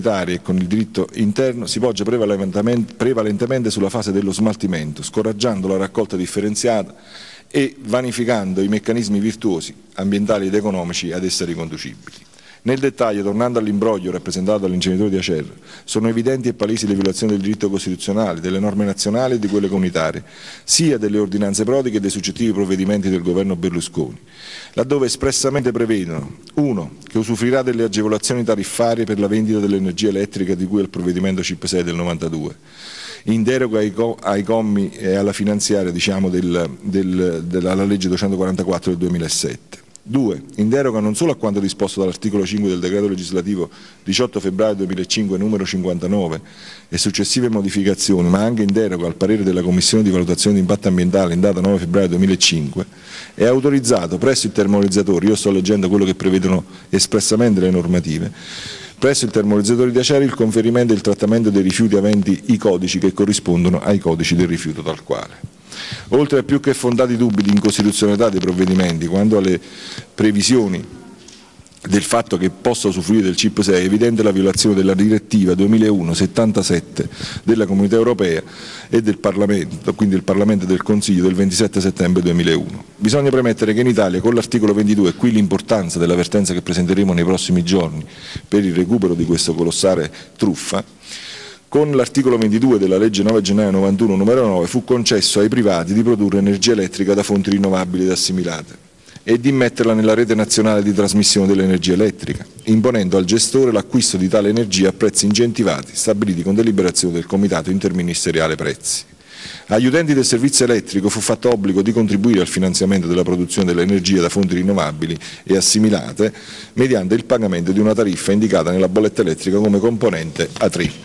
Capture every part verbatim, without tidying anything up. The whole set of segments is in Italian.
e con il diritto interno si poggia prevalentemente, prevalentemente sulla fase dello smaltimento, scoraggiando la raccolta differenziata e vanificando i meccanismi virtuosi, ambientali ed economici ad essa riconducibili. Nel dettaglio, tornando all'imbroglio rappresentato dall'inceneritore di Acer, sono evidenti e palesi le violazioni del diritto costituzionale, delle norme nazionali e di quelle comunitarie, sia delle ordinanze Prodi che dei successivi provvedimenti del governo Berlusconi, laddove espressamente prevedono uno che usufruirà delle agevolazioni tariffarie per la vendita dell'energia elettrica di cui al provvedimento C I P sei del novantadue, in deroga ai, co ai commi e alla finanziaria diciamo, del, del, della legge duecentoquarantaquattro del duemilasette. due. In deroga non solo a quanto disposto dall'articolo cinque del decreto legislativo diciotto febbraio duemilacinque numero cinquantanove e successive modificazioni, ma anche in deroga al parere della Commissione di valutazione di impatto ambientale in data nove febbraio duemilacinque, è autorizzato presso il termovalorizzatore, io sto leggendo quello che prevedono espressamente le normative, presso il termovalorizzatore di Aceri il conferimento e il trattamento dei rifiuti aventi i codici che corrispondono ai codici del rifiuto tal quale. Oltre a più che fondati dubbi di incostituzionalità dei provvedimenti, quanto alle previsioni del fatto che possa usufruire del C I P sei, è evidente la violazione della direttiva duemilauno settantasette della Comunità Europea e del Parlamento, quindi del Parlamento e del Consiglio del ventisette settembre duemilauno. Bisogna premettere che in Italia con l'articolo ventidue, e qui l'importanza dell'avvertenza che presenteremo nei prossimi giorni per il recupero di questo colossale truffa, con l'articolo ventidue della legge nove gennaio novantuno numero nove fu concesso ai privati di produrre energia elettrica da fonti rinnovabili ed assimilate e di immetterla nella rete nazionale di trasmissione dell'energia elettrica, imponendo al gestore l'acquisto di tale energia a prezzi incentivati, stabiliti con deliberazione del Comitato Interministeriale Prezzi. Agli utenti del servizio elettrico fu fatto obbligo di contribuire al finanziamento della produzione dell'energia da fonti rinnovabili e assimilate mediante il pagamento di una tariffa indicata nella bolletta elettrica come componente A tre.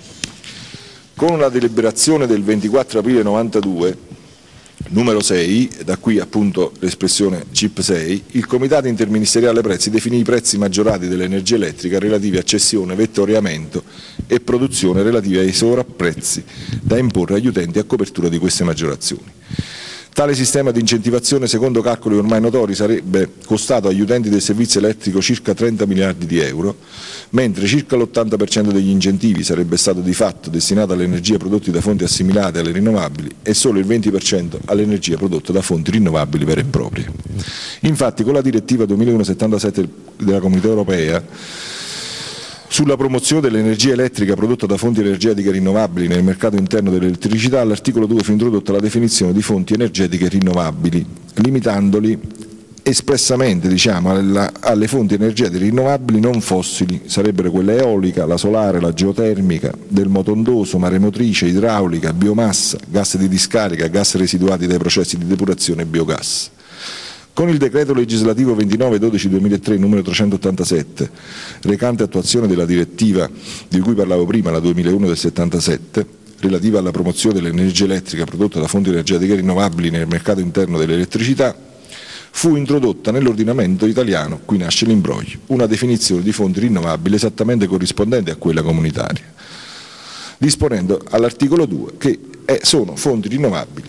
Con la deliberazione del ventiquattro aprile novantadue, numero sei, da qui appunto l'espressione C I P sei, il Comitato Interministeriale Prezzi definì i prezzi maggiorati dell'energia elettrica relativi a cessione, vettoriamento e produzione relativi ai sovrapprezzi da imporre agli utenti a copertura di queste maggiorazioni. Tale sistema di incentivazione, secondo calcoli ormai notori, sarebbe costato agli utenti del servizio elettrico circa trenta miliardi di euro, mentre circa l'ottanta per cento degli incentivi sarebbe stato di fatto destinato all'energia prodotta da fonti assimilate alle rinnovabili e solo il venti per cento all'energia prodotta da fonti rinnovabili vere e proprie. Infatti, con la direttiva duemilauno settantasette della Comunità Europea sulla promozione dell'energia elettrica prodotta da fonti energetiche rinnovabili nel mercato interno dell'elettricità, all'articolo due fu introdotta la definizione di fonti energetiche rinnovabili, limitandoli espressamente diciamo, alla, alle fonti energetiche rinnovabili non fossili, sarebbero quella eolica, la solare, la geotermica, del motondoso, maremotrice, idraulica, biomassa, gas di discarica, gas residuati dai processi di depurazione e biogas. Con il decreto legislativo ventinove dodici duemilatré numero trecentottantasette, recante attuazione della direttiva di cui parlavo prima, la duemilauno del settantasette, relativa alla promozione dell'energia elettrica prodotta da fonti energetiche rinnovabili nel mercato interno dell'elettricità, fu introdotta nell'ordinamento italiano, qui nasce l'imbroglio, una definizione di fonti rinnovabili esattamente corrispondente a quella comunitaria, disponendo all'articolo due che sono fonti rinnovabili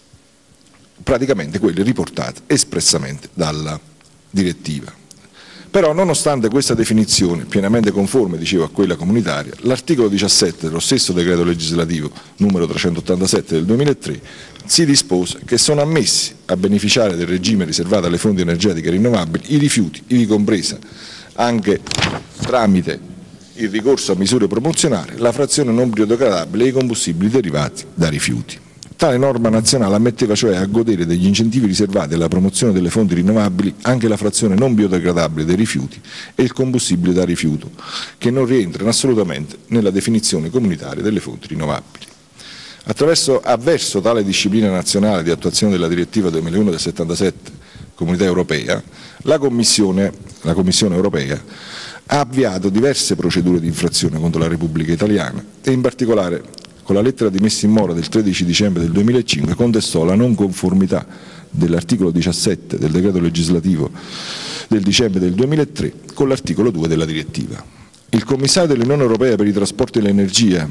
praticamente quelle riportate espressamente dalla direttiva. Però nonostante questa definizione pienamente conforme, dicevo, a quella comunitaria, l'articolo diciassette dello stesso decreto legislativo numero trecentottantasette del duemilatré si dispose che sono ammessi a beneficiare del regime riservato alle fonti energetiche rinnovabili i rifiuti, ivi compresa anche tramite il ricorso a misure promozionali, la frazione non biodegradabile e i combustibili derivati da rifiuti. Tale norma nazionale ammetteva cioè a godere degli incentivi riservati alla promozione delle fonti rinnovabili anche la frazione non biodegradabile dei rifiuti e il combustibile da rifiuto, che non rientrano assolutamente nella definizione comunitaria delle fonti rinnovabili. Attraverso, avverso tale disciplina nazionale di attuazione della direttiva duemilauno del settantasette Comunità Europea, la Commissione, la Commissione Europea ha avviato diverse procedure di infrazione contro la Repubblica Italiana e in particolare con la lettera di messa in mora del tredici dicembre del duemilacinque contestò la non conformità dell'articolo diciassette del decreto legislativo del dicembre del duemilatré con l'articolo due della direttiva. Il commissario dell'Unione Europea per i trasporti e l'energia,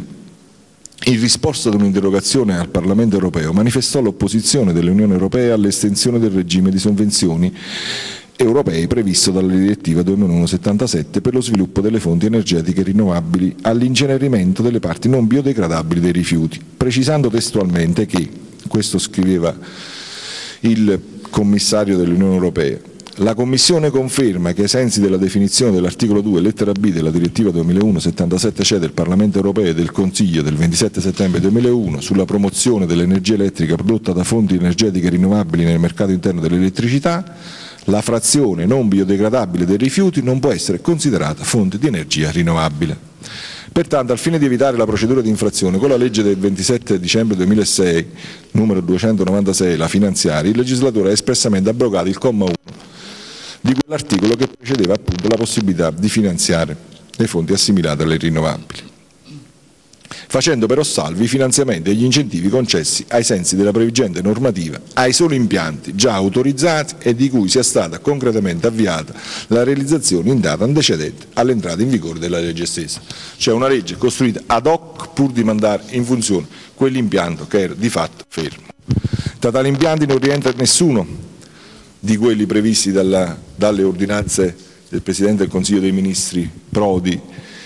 in risposta ad un'interrogazione al Parlamento europeo, manifestò l'opposizione dell'Unione Europea all'estensione del regime di sovvenzioni europei previsto dalla direttiva duemilauno settantasette per lo sviluppo delle fonti energetiche rinnovabili all'incenerimento delle parti non biodegradabili dei rifiuti, precisando testualmente che, questo scriveva il commissario dell'Unione Europea, la Commissione conferma che ai sensi della definizione dell'articolo due lettera B della direttiva duemilauno settantasette C E del Parlamento Europeo e del Consiglio del ventisette settembre duemilauno sulla promozione dell'energia elettrica prodotta da fonti energetiche rinnovabili nel mercato interno dell'elettricità, la frazione non biodegradabile dei rifiuti non può essere considerata fonte di energia rinnovabile. Pertanto, al fine di evitare la procedura di infrazione, con la legge del ventisette dicembre duemilasei, numero duecentonovantasei, la finanziaria, il legislatore ha espressamente abrogato il comma uno di quell'articolo che precedeva appunto la possibilità di finanziare le fonti assimilate alle rinnovabili, facendo però salvi i finanziamenti e gli incentivi concessi ai sensi della previgente normativa ai soli impianti già autorizzati e di cui sia stata concretamente avviata la realizzazione in data antecedente all'entrata in vigore della legge stessa. Cioè una legge costruita ad hoc pur di mandare in funzione quell'impianto che era di fatto fermo. Tra tali impianti non rientra nessuno di quelli previsti dalla, dalle ordinanze del Presidente del Consiglio dei Ministri Prodi,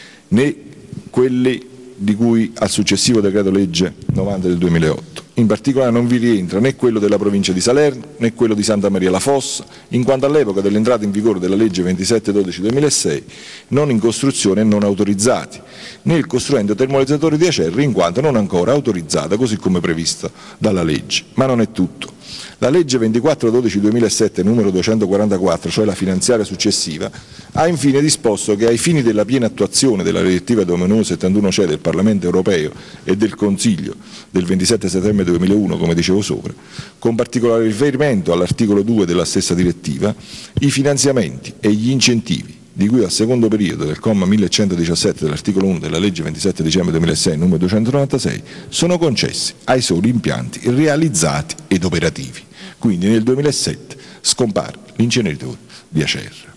né quelli di cui al successivo decreto legge novanta del duemilaotto. In particolare non vi rientra né quello della provincia di Salerno né quello di Santa Maria la Fossa, in quanto all'epoca dell'entrata in vigore della legge ventisette dodici duemilasei non in costruzione e non autorizzati, né il costruendo termorealizzatore di Acerri in quanto non ancora autorizzata così come prevista dalla legge. Ma non è tutto. La legge ventiquattro dodici duemilasette numero duecentoquarantaquattro, cioè la finanziaria successiva, ha infine disposto che ai fini della piena attuazione della direttiva duemilauno settantuno C E del Parlamento Europeo e del Consiglio del ventisette settembre duemilauno, come dicevo sopra, con particolare riferimento all'articolo due della stessa direttiva, i finanziamenti e gli incentivi di cui al secondo periodo del comma millecentodiciassette dell'articolo uno della legge ventisette dicembre duemilasei numero duecentonovantasei sono concessi ai soli impianti realizzati ed operativi. Quindi nel duemilasette scompare l'inceneritore di Acerra.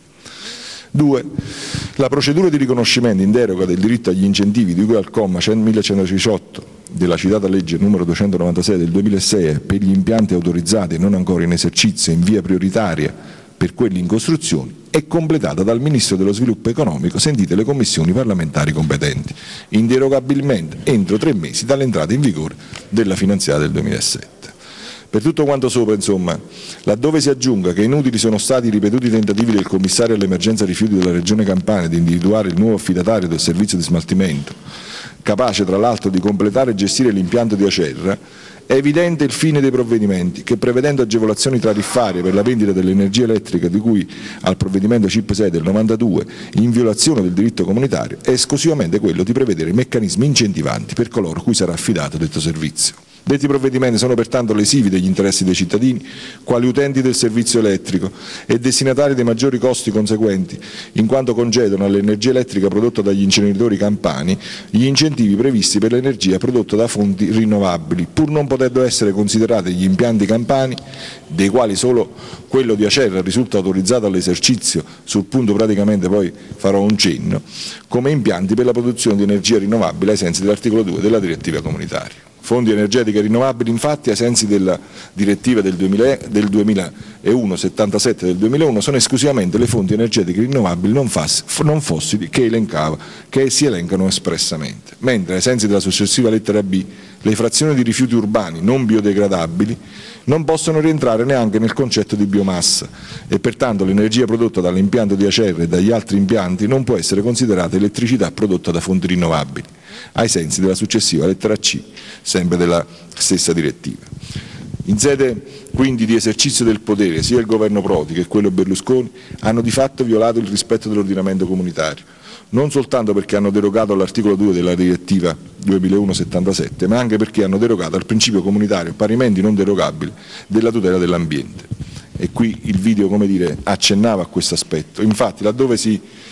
due. La procedura di riconoscimento in deroga del diritto agli incentivi di cui al comma millecentodiciotto della citata legge numero duecentonovantasei del duemilasei per gli impianti autorizzati e non ancora in esercizio in via prioritaria per quelli in costruzione è completata dal Ministro dello Sviluppo Economico, sentite le commissioni parlamentari competenti, inderogabilmente entro tre mesi dall'entrata in vigore della finanziaria del duemilasette. Per tutto quanto sopra, insomma, laddove si aggiunga che inutili sono stati i ripetuti tentativi del commissario all'emergenza rifiuti della Regione Campania di individuare il nuovo affidatario del servizio di smaltimento, capace tra l'altro di completare e gestire l'impianto di Acerra, è evidente il fine dei provvedimenti che, prevedendo agevolazioni tariffarie per la vendita dell'energia elettrica di cui al provvedimento C I P sei del novantadue, in violazione del diritto comunitario, è esclusivamente quello di prevedere meccanismi incentivanti per coloro cui sarà affidato detto servizio. Detti provvedimenti sono pertanto lesivi degli interessi dei cittadini, quali utenti del servizio elettrico e destinatari dei maggiori costi conseguenti, in quanto concedono all'energia elettrica prodotta dagli inceneritori campani gli incentivi previsti per l'energia prodotta da fonti rinnovabili, pur non potendo essere considerati gli impianti campani, dei quali solo quello di Acerra risulta autorizzato all'esercizio, sul punto praticamente poi farò un cenno, come impianti per la produzione di energia rinnovabile ai sensi dell'articolo due della direttiva comunitaria. Fonti energetiche rinnovabili, infatti, ai sensi della direttiva del, duemila, del duemilauno settantasette del duemilauno, sono esclusivamente le fonti energetiche rinnovabili non, fas, non fossili che, elencava, che si elencano espressamente, mentre ai sensi della successiva lettera B le frazioni di rifiuti urbani non biodegradabili non possono rientrare neanche nel concetto di biomassa e pertanto l'energia prodotta dall'impianto di Acerra e dagli altri impianti non può essere considerata elettricità prodotta da fonti rinnovabili, ai sensi della successiva lettera C, sempre della stessa direttiva. In sede quindi di esercizio del potere, sia il governo Prodi che quello Berlusconi hanno di fatto violato il rispetto dell'ordinamento comunitario, non soltanto perché hanno derogato all'articolo due della direttiva duemilauno settantasette, ma anche perché hanno derogato al principio comunitario parimenti non derogabile della tutela dell'ambiente. E qui il video, come dire, accennava a questo aspetto. Infatti, laddove si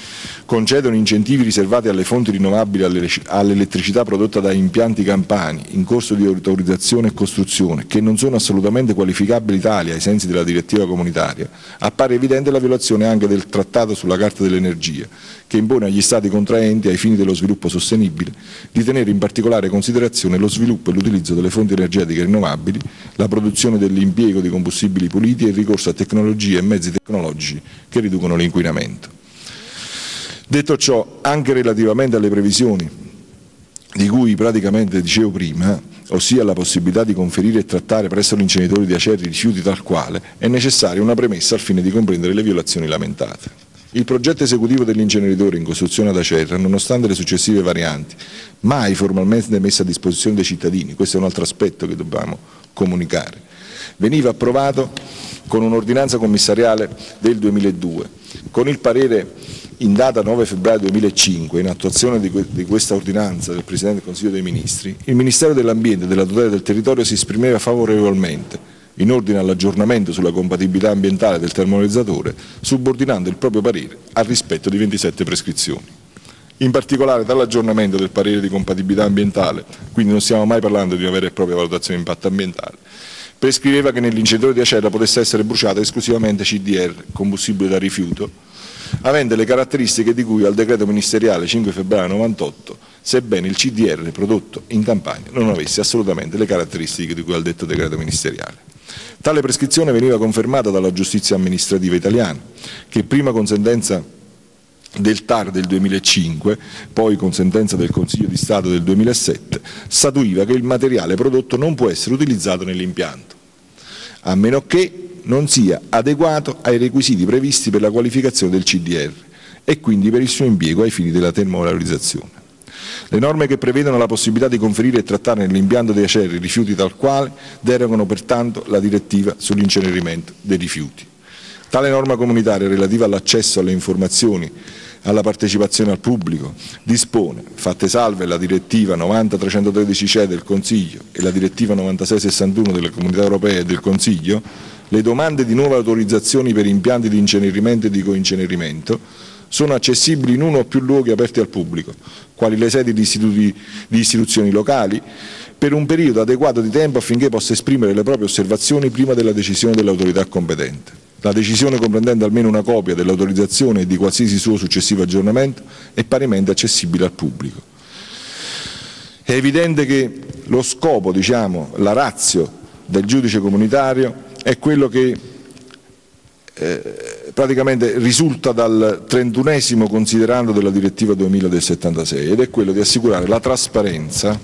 concedono incentivi riservati alle fonti rinnovabili all'elettricità prodotta da impianti campani in corso di autorizzazione e costruzione, che non sono assolutamente qualificabili Italia ai sensi della direttiva comunitaria, appare evidente la violazione anche del Trattato sulla Carta dell'Energia, che impone agli Stati contraenti, ai fini dello sviluppo sostenibile, di tenere in particolare considerazione lo sviluppo e l'utilizzo delle fonti energetiche rinnovabili, la produzione dell'impiego di combustibili puliti e il ricorso a tecnologie e mezzi tecnologici che riducono l'inquinamento. Detto ciò, anche relativamente alle previsioni di cui praticamente dicevo prima, ossia la possibilità di conferire e trattare presso l'inceneritore di Acerri rifiuti tal quale, è necessaria una premessa al fine di comprendere le violazioni lamentate. Il progetto esecutivo dell'inceneritore in costruzione ad Acerra, nonostante le successive varianti, mai formalmente messo a disposizione dei cittadini, questo è un altro aspetto che dobbiamo comunicare, veniva approvato con un'ordinanza commissariale del duemiladue, con il parere in data nove febbraio duemilacinque, in attuazione di, que di questa ordinanza del Presidente del Consiglio dei Ministri, il Ministero dell'Ambiente e della tutela del territorio si esprimeva favorevolmente in ordine all'aggiornamento sulla compatibilità ambientale del termovalorizzatore, subordinando il proprio parere al rispetto di ventisette prescrizioni. In particolare dall'aggiornamento del parere di compatibilità ambientale, quindi non stiamo mai parlando di una vera e propria valutazione di impatto ambientale, prescriveva che nell'inceneritore di Acerra potesse essere bruciato esclusivamente C D R, combustibile da rifiuto, avente le caratteristiche di cui al decreto ministeriale cinque febbraio novantotto, sebbene il C D R prodotto in Campania non avesse assolutamente le caratteristiche di cui al detto decreto ministeriale. Tale prescrizione veniva confermata dalla giustizia amministrativa italiana, che prima con sentenza del T A R del duemilacinque, poi con sentenza del Consiglio di Stato del duemilasette, statuiva che il materiale prodotto non può essere utilizzato nell'impianto, a meno che non sia adeguato ai requisiti previsti per la qualificazione del C D R e quindi per il suo impiego ai fini della termovalorizzazione. Le norme che prevedono la possibilità di conferire e trattare nell'impianto di Acerri rifiuti tal quale derogano pertanto la direttiva sull'incenerimento dei rifiuti. Tale norma comunitaria relativa all'accesso alle informazioni, alla partecipazione al pubblico, dispone, fatte salve la direttiva novanta trecentotredici C E del Consiglio e la direttiva novantasei sessantuno della Comunità Europea e del Consiglio, le domande di nuove autorizzazioni per impianti di incenerimento e di coincenerimento sono accessibili in uno o più luoghi aperti al pubblico, quali le sedi di, istituti, di istituzioni locali, per un periodo adeguato di tempo affinché possa esprimere le proprie osservazioni prima della decisione dell'autorità competente. La decisione, comprendendo almeno una copia dell'autorizzazione e di qualsiasi suo successivo aggiornamento, è parimenti accessibile al pubblico. È evidente che lo scopo, diciamo, la ratio del giudice comunitario è quello che eh, praticamente risulta dal trentunesimo considerando della direttiva duemila del settantasei, ed è quello di assicurare la trasparenza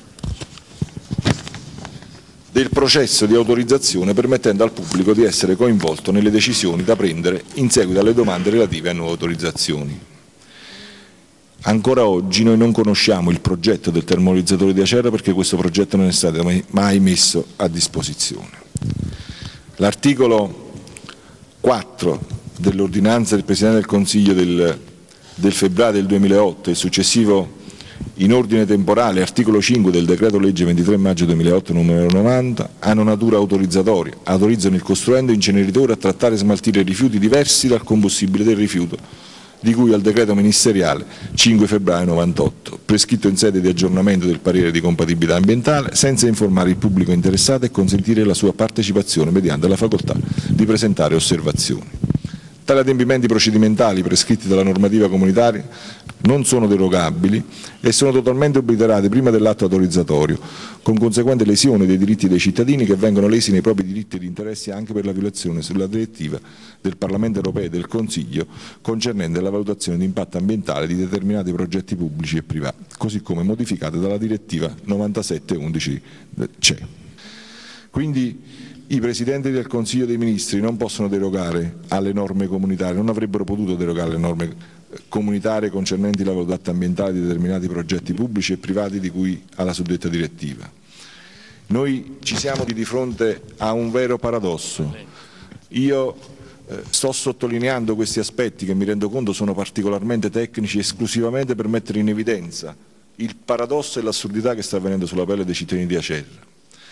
del processo di autorizzazione, permettendo al pubblico di essere coinvolto nelle decisioni da prendere in seguito alle domande relative a nuove autorizzazioni. Ancora oggi noi non conosciamo il progetto del termovalorizzatore di Acerra, perché questo progetto non è stato mai messo a disposizione. L'articolo quattro dell'ordinanza del Presidente del Consiglio del, del febbraio del duemilaotto e successivo in ordine temporale articolo cinque del decreto legge ventitré maggio duemilaotto numero novanta hanno natura autorizzatoria, autorizzano il costruendo inceneritore a trattare e smaltire rifiuti diversi dal combustibile del rifiuto di cui al decreto ministeriale cinque febbraio novantotto, prescritto in sede di aggiornamento del parere di compatibilità ambientale, senza informare il pubblico interessato e consentire la sua partecipazione mediante la facoltà di presentare osservazioni. Tali adempimenti procedimentali prescritti dalla normativa comunitaria non sono derogabili e sono totalmente obliterati prima dell'atto autorizzatorio, con conseguente lesione dei diritti dei cittadini che vengono lesi nei propri diritti ed interessi anche per la violazione sulla direttiva del Parlamento europeo e del Consiglio concernente la valutazione di impatto ambientale di determinati progetti pubblici e privati, così come modificate dalla direttiva novantasette undici C E. Quindi i Presidenti del Consiglio dei Ministri non possono derogare alle norme comunitarie, non avrebbero potuto derogare alle norme comunitarie concernenti la valutazione ambientale di determinati progetti pubblici e privati di cui alla suddetta direttiva. Noi ci siamo di fronte a un vero paradosso. Io eh, sto sottolineando questi aspetti che mi rendo conto sono particolarmente tecnici esclusivamente per mettere in evidenza il paradosso e l'assurdità che sta avvenendo sulla pelle dei cittadini di Acerra.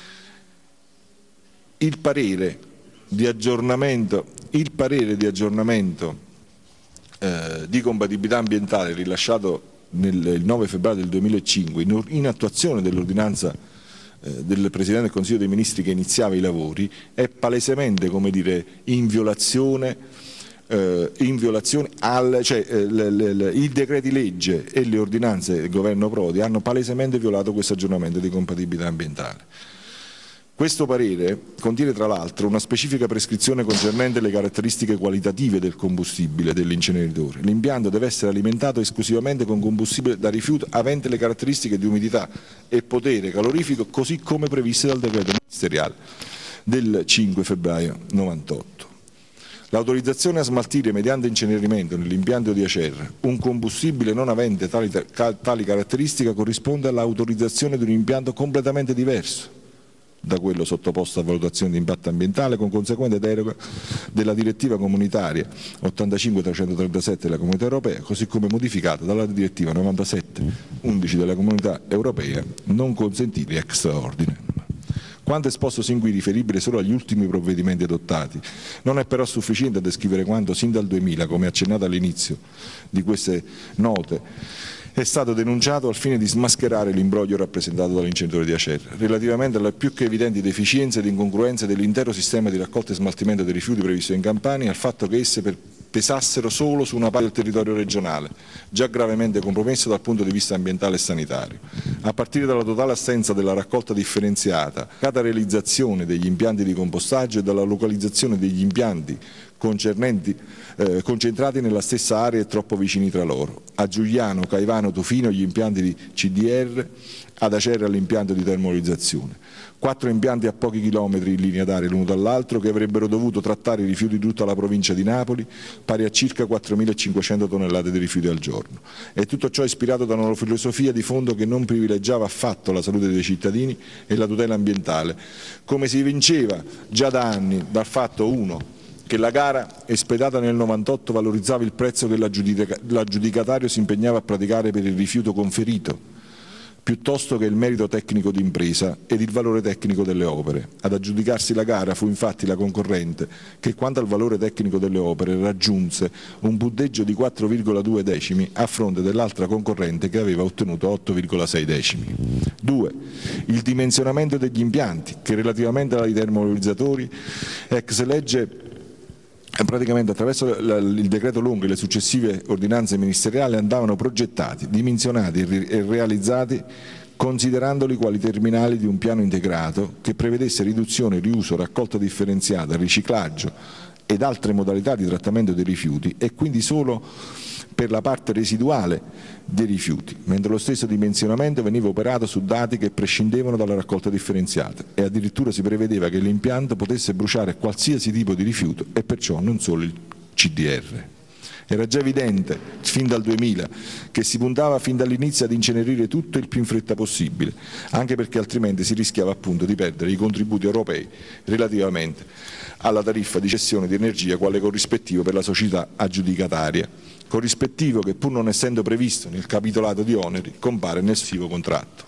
Il parere di aggiornamento, il parere di aggiornamento eh, di compatibilità ambientale rilasciato nel, il nove febbraio del duemilacinque in, in attuazione dell'ordinanza eh, del Presidente del Consiglio dei Ministri che iniziava i lavori è palesemente, come dire, in violazione Uh, in violazione al, cioè uh, le, le, le, i decreti legge e le ordinanze del governo Prodi hanno palesemente violato questo aggiornamento di compatibilità ambientale. Questo parere contiene tra l'altro una specifica prescrizione concernente le caratteristiche qualitative del combustibile dell'inceneritore. L'impianto deve essere alimentato esclusivamente con combustibile da rifiuto avente le caratteristiche di umidità e potere calorifico così come previste dal decreto ministeriale del cinque febbraio novantotto. L'autorizzazione a smaltire mediante incenerimento nell'impianto di Acerra un combustibile non avente tali, tali caratteristiche corrisponde all'autorizzazione di un impianto completamente diverso da quello sottoposto a valutazione di impatto ambientale con conseguente deroga della direttiva comunitaria ottantacinque trecentotrentasette della Comunità Europea, così come modificata dalla direttiva novantasette undici della Comunità Europea, non consentiti ex ordine. Quanto esposto sin qui, riferibile solo agli ultimi provvedimenti adottati, non è però sufficiente a descrivere quanto sin dal duemila, come accennato all'inizio di queste note, è stato denunciato al fine di smascherare l'imbroglio rappresentato dall'inceneritore di Acerra, relativamente alle più che evidenti deficienze ed incongruenze dell'intero sistema di raccolta e smaltimento dei rifiuti previsto in Campania e al fatto che esse per pesassero solo su una parte del territorio regionale, già gravemente compromesso dal punto di vista ambientale e sanitario. A partire dalla totale assenza della raccolta differenziata, dalla realizzazione degli impianti di compostaggio e dalla localizzazione degli impianti concernenti, eh, concentrati nella stessa area e troppo vicini tra loro. A Giuliano, Caivano, Tufino gli impianti di C D R, ad Acerra l'impianto di termalizzazione. Quattro impianti a pochi chilometri in linea d'aria l'uno dall'altro che avrebbero dovuto trattare i rifiuti di tutta la provincia di Napoli, pari a circa quattromilacinquecento tonnellate di rifiuti al giorno. E tutto ciò ispirato da una filosofia di fondo che non privilegiava affatto la salute dei cittadini e la tutela ambientale, come si evinceva già da anni dal fatto uno che la gara espletata nel novantotto valorizzava il prezzo che l'aggiudicatario si impegnava a praticare per il rifiuto conferito, piuttosto che il merito tecnico d'impresa ed il valore tecnico delle opere. Ad aggiudicarsi la gara fu infatti la concorrente che, quanto al valore tecnico delle opere, raggiunse un punteggio di quattro virgola due decimi a fronte dell'altra concorrente che aveva ottenuto otto virgola sei decimi. due. Il dimensionamento degli impianti, che relativamente ai termovalorizzatori, ex legge praticamente attraverso il decreto Longhi e le successive ordinanze ministeriali andavano progettati, dimensionati e realizzati considerandoli quali terminali di un piano integrato che prevedesse riduzione, riuso, raccolta differenziata, riciclaggio ed altre modalità di trattamento dei rifiuti e quindi solo per la parte residuale dei rifiuti, mentre lo stesso dimensionamento veniva operato su dati che prescindevano dalla raccolta differenziata e addirittura si prevedeva che l'impianto potesse bruciare qualsiasi tipo di rifiuto e perciò non solo il C D R. Era già evidente, fin dal duemila, che si puntava fin dall'inizio ad incenerire tutto il più in fretta possibile, anche perché altrimenti si rischiava appunto di perdere i contributi europei relativamente alla tariffa di cessione di energia quale corrispettivo per la società aggiudicataria, corrispettivo che pur non essendo previsto nel capitolato di oneri compare nel successivo contratto.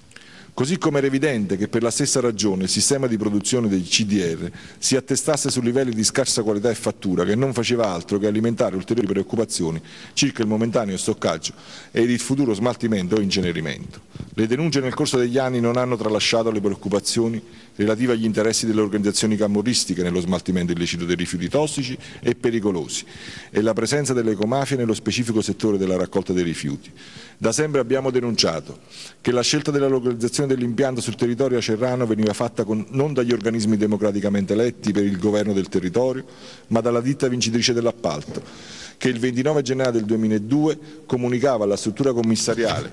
Così come era evidente che per la stessa ragione il sistema di produzione dei C D R si attestasse su livelli di scarsa qualità e fattura che non faceva altro che alimentare ulteriori preoccupazioni circa il momentaneo stoccaggio ed il futuro smaltimento o incenerimento. Le denunce nel corso degli anni non hanno tralasciato le preoccupazioni relative agli interessi delle organizzazioni camorristiche nello smaltimento illecito dei rifiuti tossici e pericolosi e la presenza delle ecomafie nello specifico settore della raccolta dei rifiuti. Da sempre abbiamo denunciato che la scelta della localizzazione dell'impianto sul territorio acerrano veniva fatta con, non dagli organismi democraticamente eletti per il governo del territorio, ma dalla ditta vincitrice dell'appalto, che il ventinove gennaio del duemiladue comunicava alla struttura commissariale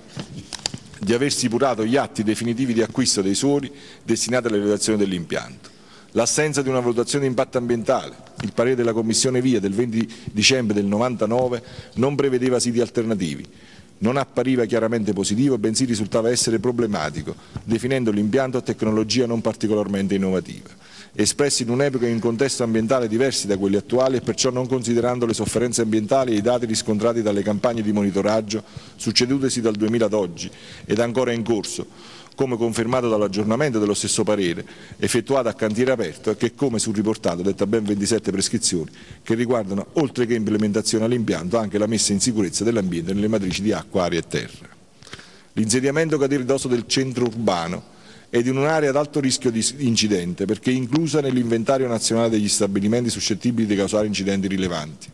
di aver stipulato gli atti definitivi di acquisto dei suoli destinati all'elevazione dell'impianto. L'assenza di una valutazione di impatto ambientale, il parere della Commissione Via del venti dicembre del novantanove non prevedeva siti alternativi, non appariva chiaramente positivo, bensì risultava essere problematico, definendo l'impianto a tecnologia non particolarmente innovativa, espressi in un'epoca e in un contesto ambientale diversi da quelli attuali e perciò non considerando le sofferenze ambientali e i dati riscontrati dalle campagne di monitoraggio succedutesi dal duemila ad oggi ed ancora in corso, come confermato dall'aggiornamento dello stesso parere effettuato a cantiere aperto e che, come sul riportato, detta ben ventisette prescrizioni che riguardano, oltre che implementazione all'impianto, anche la messa in sicurezza dell'ambiente nelle matrici di acqua, aria e terra. L'insediamento cadere ridosso del centro urbano ed in un'area ad alto rischio di incidente, perché è inclusa nell'inventario nazionale degli stabilimenti suscettibili di causare incidenti rilevanti,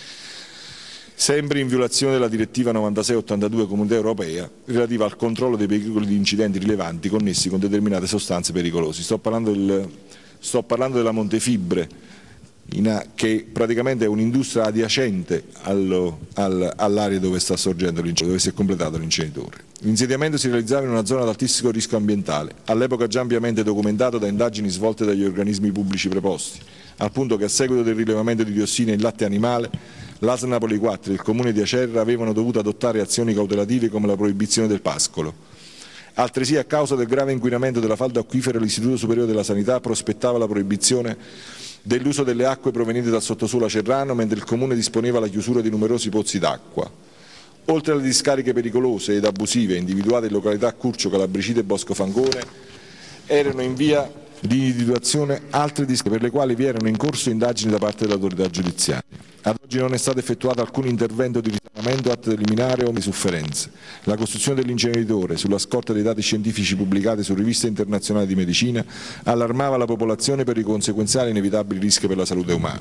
sempre in violazione della direttiva novantasei ottantadue Comunità Europea relativa al controllo dei pericoli di incidenti rilevanti connessi con determinate sostanze pericolose. Sto parlando, del, sto parlando della Montefibre, in a, che praticamente è un'industria adiacente allo, al, all'area dove sta sorgendo l'incendio, dove si è completato l'incenditore. L'insediamento si realizzava in una zona ad altissimo rischio ambientale, all'epoca già ampiamente documentato da indagini svolte dagli organismi pubblici preposti, al punto che a seguito del rilevamento di diossine in latte animale, l'A S Napoli quattro e il Comune di Acerra avevano dovuto adottare azioni cautelative come la proibizione del pascolo. Altresì, a causa del grave inquinamento della falda acquifera, l'Istituto Superiore della Sanità prospettava la proibizione dell'uso delle acque provenienti dal sottosuolo acerrano, mentre il Comune disponeva la chiusura di numerosi pozzi d'acqua. Oltre alle discariche pericolose ed abusive individuate in località Curcio, Calabricide e Bosco Fangone, erano in via di individuazione altre discariche per le quali vi erano in corso indagini da parte dell'autorità giudiziaria. Ad oggi non è stato effettuato alcun intervento di risanamento atto ad eliminare ogni sofferenze. La costruzione dell'inceneritore, sulla scorta dei dati scientifici pubblicati su riviste internazionali di medicina, allarmava la popolazione per i conseguenziali inevitabili rischi per la salute umana.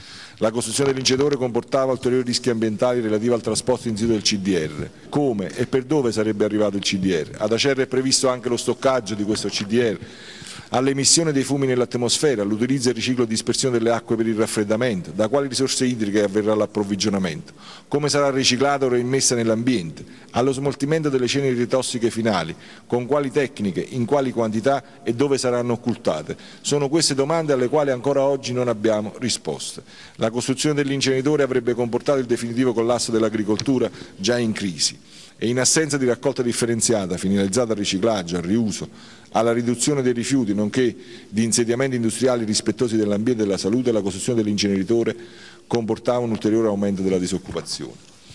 La costruzione dell'inceneritore comportava ulteriori rischi ambientali relativi al trasporto in situ del C D R. Come e per dove sarebbe arrivato il C D R? Ad Acerra è previsto anche lo stoccaggio di questo C D R, all'emissione dei fumi nell'atmosfera, all'utilizzo e riciclo e dispersione delle acque per il raffreddamento, da quali risorse idriche avverrà l'approvvigionamento, come sarà riciclato o reimmessa nell'ambiente, allo smoltimento delle ceneri tossiche finali, con quali tecniche, in quali quantità e dove saranno occultate. Sono queste domande alle quali ancora oggi non abbiamo risposte. La costruzione dell'inceneritore avrebbe comportato il definitivo collasso dell'agricoltura già in crisi e, in assenza di raccolta differenziata finalizzata al riciclaggio, al riuso, alla riduzione dei rifiuti, nonché di insediamenti industriali rispettosi dell'ambiente e della salute, la costruzione dell'inceneritore comportava un ulteriore aumento della disoccupazione.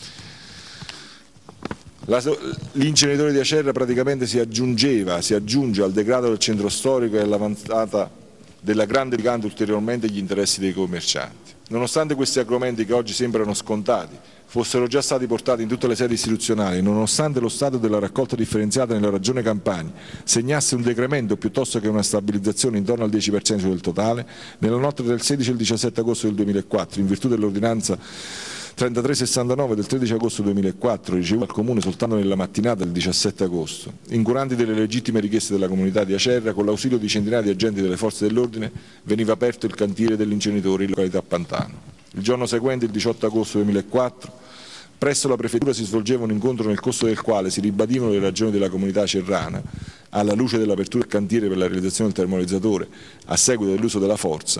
L'inceneritore di Acerra praticamente si aggiungeva, si aggiunge al degrado del centro storico e all'avanzata della grande gigante ulteriormente gli interessi dei commercianti. Nonostante questi argomenti che oggi sembrano scontati fossero già stati portati in tutte le sedi istituzionali, nonostante lo stato della raccolta differenziata nella Regione Campania segnasse un decremento piuttosto che una stabilizzazione intorno al dieci per cento del totale, nella notte del sedici al diciassette agosto del duemilaquattro, in virtù dell'ordinanza trentatré sessantanove del tredici agosto duemilaquattro, ricevuta al Comune soltanto nella mattinata del diciassette agosto, incuranti delle legittime richieste della comunità di Acerra, con l'ausilio di centinaia di agenti delle forze dell'ordine, veniva aperto il cantiere dell'inceneritore in località Pantano. Il giorno seguente, il diciotto agosto duemilaquattro, presso la Prefettura si svolgeva un incontro nel corso del quale si ribadivano le ragioni della comunità acerrana, alla luce dell'apertura del cantiere per la realizzazione del termovalorizzatore a seguito dell'uso della forza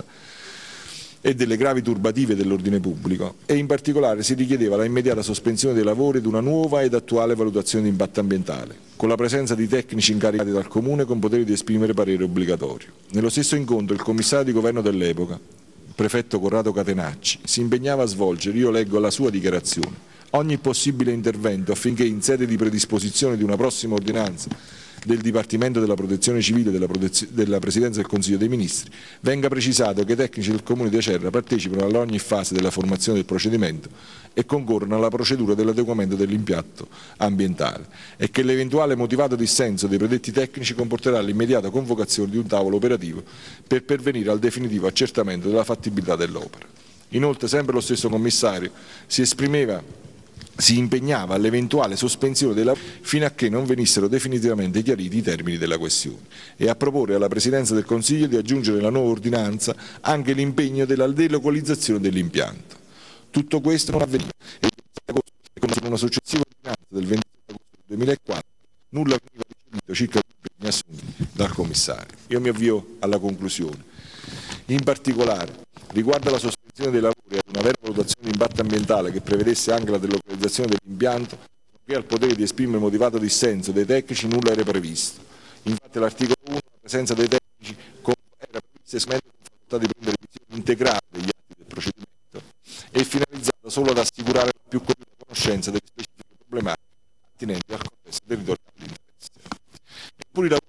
e delle gravi turbative dell'ordine pubblico, e in particolare si richiedeva la immediata sospensione dei lavori ed una nuova ed attuale valutazione di impatto ambientale, con la presenza di tecnici incaricati dal Comune con poteri di esprimere parere obbligatorio. Nello stesso incontro il commissario di governo dell'epoca, prefetto Corrado Catenacci, si impegnava a svolgere, io leggo la sua dichiarazione, ogni possibile intervento affinché in sede di predisposizione di una prossima ordinanza del Dipartimento della Protezione Civile della, Protezio- della Presidenza del Consiglio dei Ministri venga precisato che i tecnici del Comune di Acerra partecipano ad ogni fase della formazione del procedimento e concorrono alla procedura dell'adeguamento dell'impianto ambientale e che l'eventuale motivato dissenso dei predetti tecnici comporterà l'immediata convocazione di un tavolo operativo per pervenire al definitivo accertamento della fattibilità dell'opera. Inoltre, sempre lo stesso commissario si esprimeva si impegnava all'eventuale sospensione dei lavori fino a che non venissero definitivamente chiariti i termini della questione e a proporre alla Presidenza del Consiglio di aggiungere alla nuova ordinanza anche l'impegno della delocalizzazione dell'impianto. Tutto questo non avveniva e con una successiva ordinanza del ventisette agosto duemilaquattro nulla veniva ricevuto circa gli impegni assunti dal commissario. Io mi avvio alla conclusione. In particolare, riguardo alla sospensione dei lavori e ad una vera valutazione di impatto ambientale che prevedesse anche la delocalizzazione dell'impianto, nonché al potere di esprimere motivato dissenso dei tecnici, nulla era previsto. Infatti all'articolo uno la presenza dei tecnici era prevista esclusivamente con facoltà di prendere visione integrale degli atti del procedimento e finalizzata solo ad assicurare la più completa conoscenza delle specifiche problematiche attinenti al contesto territoriale di interesse. Eppure i lavori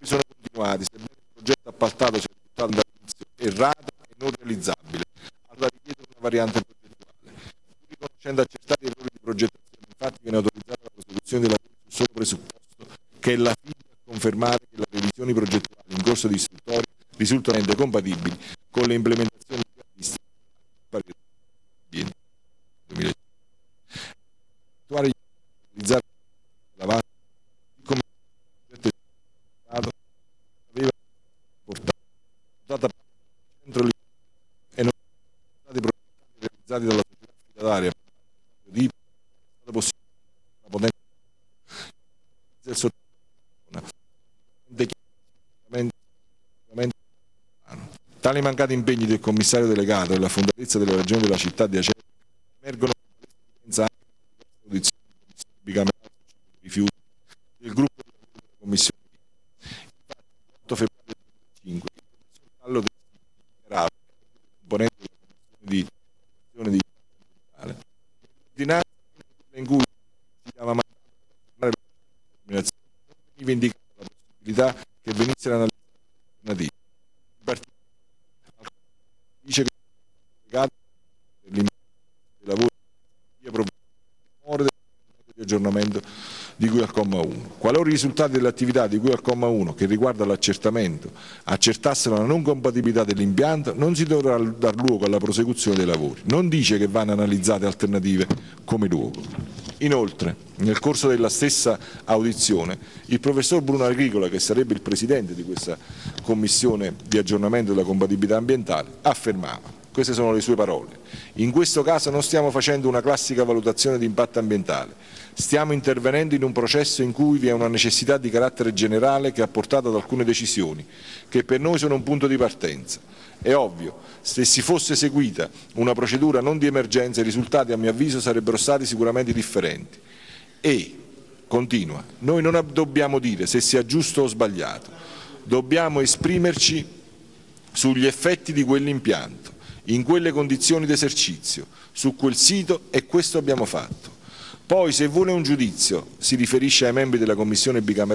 che è la figlia a confermare che le revisioni progettuali in corso di istruttoria risultano compatibili con le implementazioni previste nel duemilacinque. Attuare utilizzare la base come aveva portato centro e non stati realizzati dalla società affidataria di è stata possibile una potenza del tali mancati impegni del commissario delegato e la fondatezza della ragione della città di Acerra emergono anche dalla bicamerale sui rifiuti del gruppo della commissione. Infatti, l'otto febbraio duemilacinque il Callo del componente della commissione di gestione di ordinanza in cui si chiama la determinazione veniva indicata la possibilità che venissero analizzate alternative. Dice che per l'impegno dei lavori sia provvedimento di aggiornamento di cui al comma uno. Qualora i risultati delle attività di cui al comma uno che riguarda l'accertamento accertassero la non compatibilità dell'impianto, non si dovrà dar luogo alla prosecuzione dei lavori. Non dice che vanno analizzate alternative come luogo. Inoltre, nel corso della stessa audizione, il professor Bruno Agricola, che sarebbe il presidente di questa commissione di aggiornamento della compatibilità ambientale, affermava, queste sono le sue parole, in questo caso non stiamo facendo una classica valutazione di impatto ambientale, stiamo intervenendo in un processo in cui vi è una necessità di carattere generale che ha portato ad alcune decisioni, che per noi sono un punto di partenza. È ovvio, se si fosse seguita una procedura non di emergenza, i risultati a mio avviso sarebbero stati sicuramente differenti. E, continua, noi non dobbiamo dire se sia giusto o sbagliato, dobbiamo esprimerci sugli effetti di quell'impianto, in quelle condizioni di esercizio, su quel sito, e questo abbiamo fatto. Poi, se vuole un giudizio, si riferisce ai membri della Commissione bicamerale